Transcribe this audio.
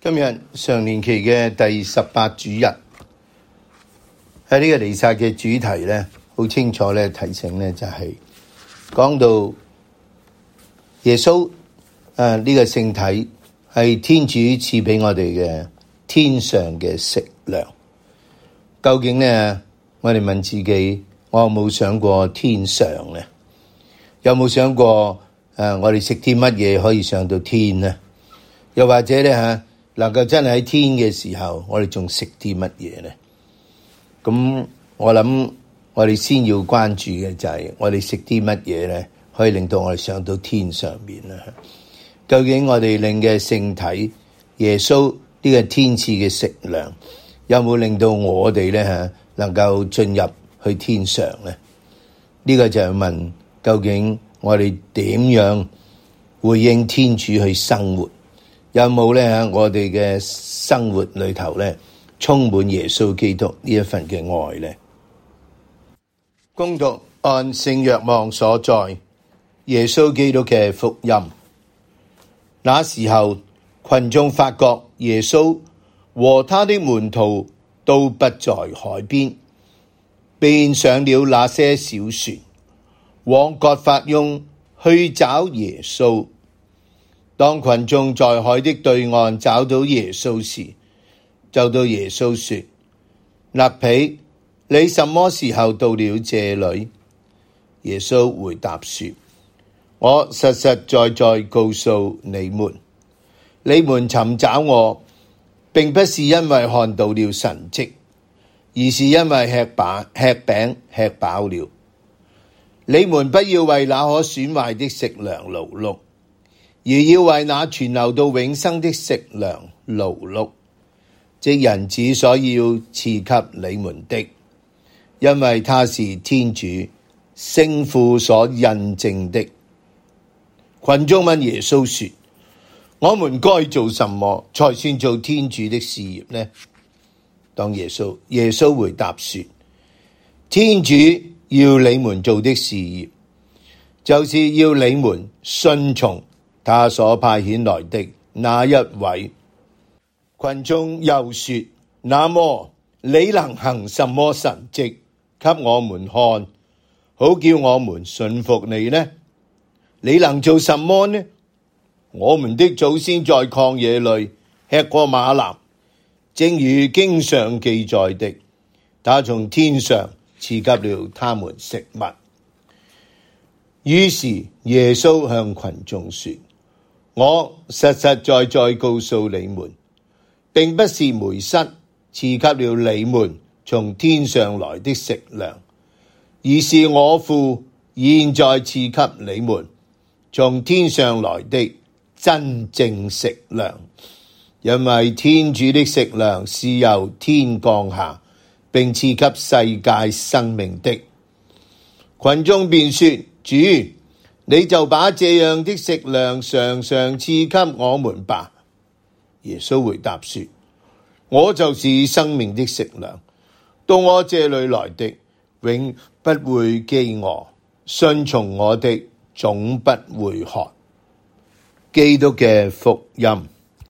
今日常年期嘅第18主日，喺呢個彌撒嘅主題咧，好清楚咧提醒咧，就係講到耶穌呢個聖體係天主賜俾我哋嘅天上嘅食糧。究竟咧，我哋問自己，我有冇想過天上咧？有冇想過我哋食啲乜嘢可以上到天咧？又或者咧能夠真係喺天嘅時候，我哋仲食啲乜嘢咧？咁我諗我哋先要關注嘅就係我哋食啲乜嘢咧，可以令到我哋上到天上面啦。究竟我哋領嘅聖體耶穌呢個天賜嘅食糧，有冇令到我哋咧能夠進入去天上咧？呢個就係問，究竟我哋點樣回應天主去生活？有冇咧我哋嘅生活裏頭咧充滿耶穌基督呢一份嘅愛咧？恭讀按聖若望所載耶穌基督嘅福音。那時候，群眾發覺耶穌和他的門徒都不在海邊，便上了那些小船，往葛法翁去找耶穌。當群眾在海的對岸找到耶穌時，就對耶穌說：辣彼，你什麼時候到了這裏？耶穌回答說：我實實在在告訴你們，你們尋找我，並不是因為看到了神蹟，而是因為吃餅吃飽了。你們不要為那可損壞的食糧勞碌，而要為那存留到永生的食糧勞碌，即人子所要賜給你們的，因為他是天主聖父所印證的。群眾問耶穌說：我們該做什麼才算做天主的事業呢？當耶穌回答說：天主要你們做的事業，就是要你們信從他所派遣來的那一位。群眾又說：那麼你能行什麼神蹟給我們看，好叫我們信服你呢？你能做什麼呢？我們的祖先在曠野裏吃過嗎哪，正如經上記載的，他從天上賜給了他們食物。於是耶穌向群眾說：我實實在在告訴你們，並不是梅瑟賜給了你們從天上來的食糧，而是我父現在賜給你們從天上來的真正食糧。因為天主的食糧是由天降下，並賜給世界生命的。群眾便說：主，你就把這樣的食糧常常賜給我們吧。耶穌回答說：我就是生命的食糧，到我這裏來的永不會飢餓，信從我的總不會渴。基督嘅福音。